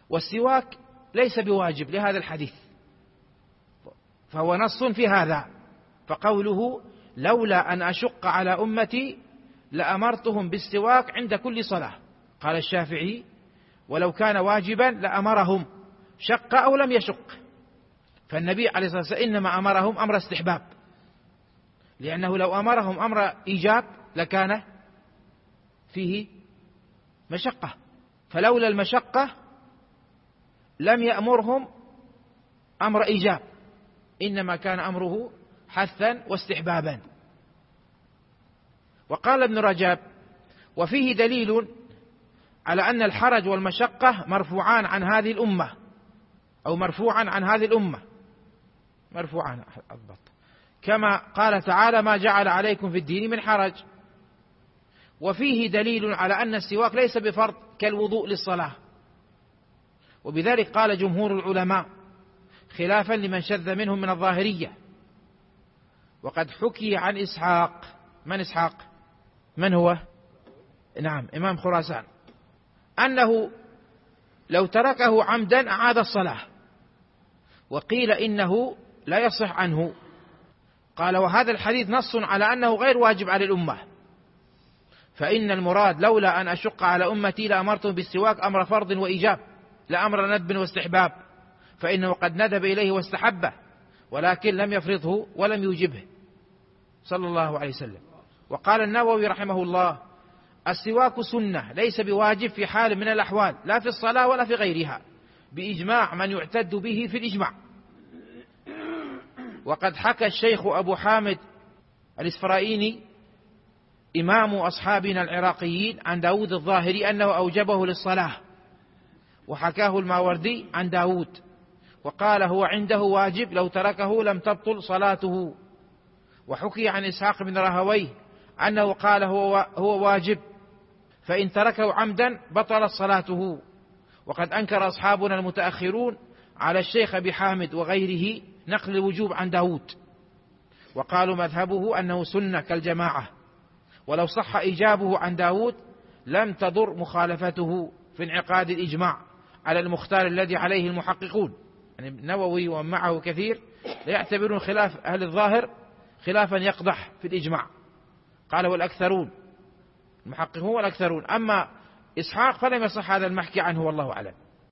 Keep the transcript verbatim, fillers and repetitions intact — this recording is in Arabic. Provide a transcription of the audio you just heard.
والسواك ليس بواجب لهذا الحديث، فهو نص في هذا. فقوله لولا أن أشق على أمتي لأمرتهم بالسواك عند كل صلاة، قال الشافعي ولو كان واجبا لأمرهم، شق أو لم يشق. فالنبي عليه الصلاة والسلام إنما أمرهم أمر استحباب، لأنه لو أمرهم أمر إيجاب لكان فيه مشقة، فلولا المشقة لم يأمرهم أمر إيجاب، إنما كان أمره حثا واستحبابا. وقال ابن رجب وفيه دليل على أن الحرج والمشقة مرفوعان عن هذه الأمة، أو مرفوعا عن هذه الأمة، مرفوعان أضبط، كما قال تعالى ما جعل عليكم في الدين من حرج. وفيه دليل على أن السواك ليس بفرض كالوضوء للصلاة، وبذلك قال جمهور العلماء خلافا لمن شذ منهم من الظاهرية. وقد حكي عن إسحاق، من إسحاق؟ من هو؟ نعم إمام خراسان، أنه لو تركه عمدا أعاد الصلاة، وقيل إنه لا يصح عنه. قال وهذا الحديث نص على أنه غير واجب على الأمة، فإن المراد لولا أن أشق على أمتي لأمرتهم بالسواك أمر فرض وإيجاب لا أمر ندب واستحباب، فإنه قد ندب إليه واستحبه ولكن لم يفرضه ولم يوجبه صلى الله عليه وسلم. وقال النووي رحمه الله السواك سنة ليس بواجب في حال من الأحوال، لا في الصلاة ولا في غيرها، بإجماع من يعتد به في الإجماع. وقد حكى الشيخ أبو حامد الإسفرايني إمام أصحابنا العراقيين عن داود الظاهري أنه أوجبه للصلاة، وحكاه الماوردي عن داود وقال هو عنده واجب لو تركه لم تبطل صلاته. وحكي عن إسحاق بن راهويه أنه قال هو, هو واجب فإن تركه عمدا بطلت صلاته. وقد أنكر أصحابنا المتأخرون على الشيخ أبي حامد وغيره نقل الوجوب عن داود، وقالوا مذهبه أنه سنة كالجماعة، ولو صح إيجابه عن داود لم تضر مخالفته في انعقاد الإجماع على المختار الذي عليه المحققون. يعني النووي ومن معه كثير لا يعتبرون خلاف أهل الظاهر خلافا يقدح في الإجماع، قال والأكثرون المحققون والأكثرون. أما إسحاق فلم يصح هذا المحكي عنه والله أعلم.